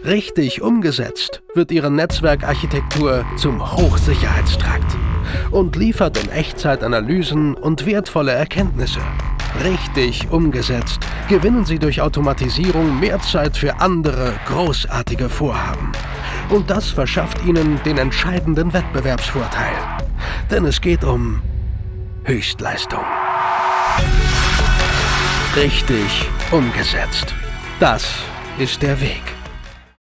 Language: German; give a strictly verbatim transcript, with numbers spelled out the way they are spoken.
Richtig umgesetzt wird Ihre Netzwerkarchitektur zum Hochsicherheitstrakt und liefert in Echtzeit Analysen und wertvolle Erkenntnisse. Richtig umgesetzt gewinnen Sie durch Automatisierung mehr Zeit für andere großartige Vorhaben. Und das verschafft Ihnen den entscheidenden Wettbewerbsvorteil. Denn es geht um Höchstleistung. Richtig umgesetzt. Das ist der Weg.